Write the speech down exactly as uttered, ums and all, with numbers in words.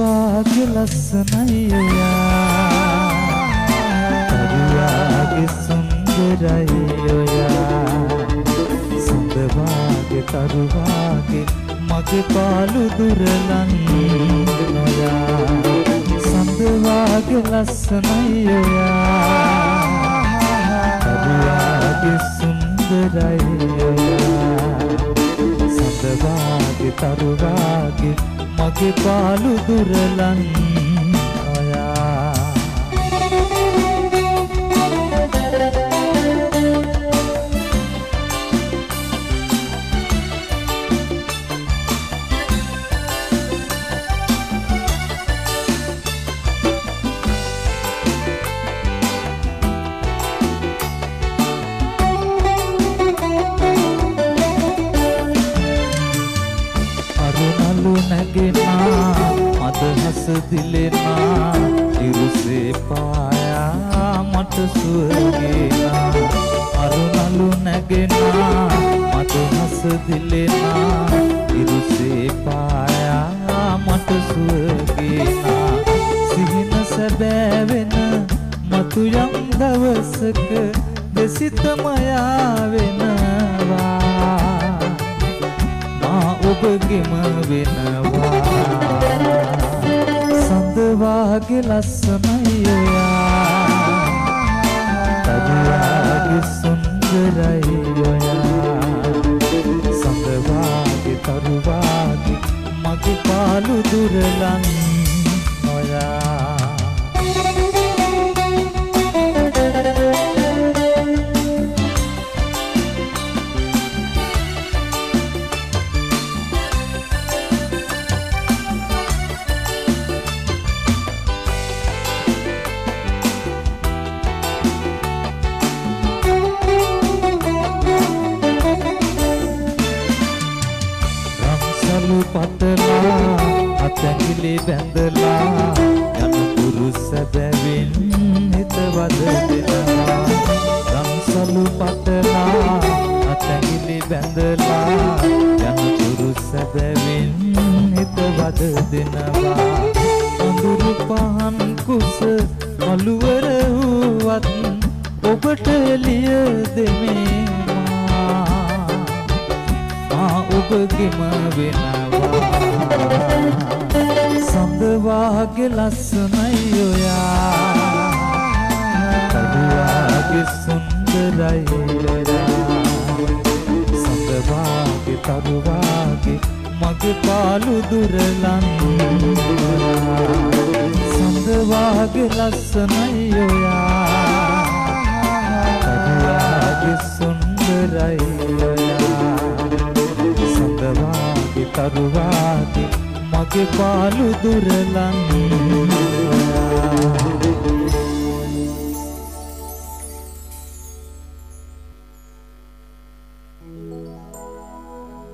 වාගේ ලස්සනයි ඔයා තරුවාගේ සුන්දරයි ඔයා සඳ වාගේ තරුවාගේ මගේ පාළු දුරලන් ඔයා සඳ වාගේ ලස්සනයි ඔයා තරුවාගේ සුන්දරයි ඔයා සඳ වාගේ තරුවාගේ මගේ පාළු දුරලන් ඔයා නැගෙනා අදහස දිලෙනා ඉරුසේ පායා මට සුවගේනා අරුණලු නැගෙනා අදහස දිලෙනා ඉරුසේ පායා මට සුවගේනා සිහින සැබෑවෙන මතු යම් දවසක දෙසිත මයා වෙනවා ඔබගෙම වෙනවා සඳ වාගේ ලස්සනයි ඔයා තරුවාගේ සුන්දරයි ඔයා සඳ වාගේ තරුවාගේ මගේ පාළු දුරලන් ඔයා පතලා අතැඟිලි බැඳලා යන පුරුෂ බැවින් හිතවද දෙනවා රම්සලු පතලා අතැඟිලි බැඳලා යන පුරුෂ බැවින් හිතවද දෙනවා අඳුරු පහන් කුස අලුවර වුවත් ඔබට එළිය දෙමෙමා ඔබගෙම වෙනවා සඳ වාගේ ලස්සනයි ඔයා තරුවාගේ සුන්දරයි ඔයා සඳ වාගේ තරුවාගේ මගේ පාළු දුරලන් සඳ වාගේ ලස්සනයි ඔයා තරුවාගේ සුන්දරයි ඔයා තරුවාගේ මගේ පාළු දුරලන්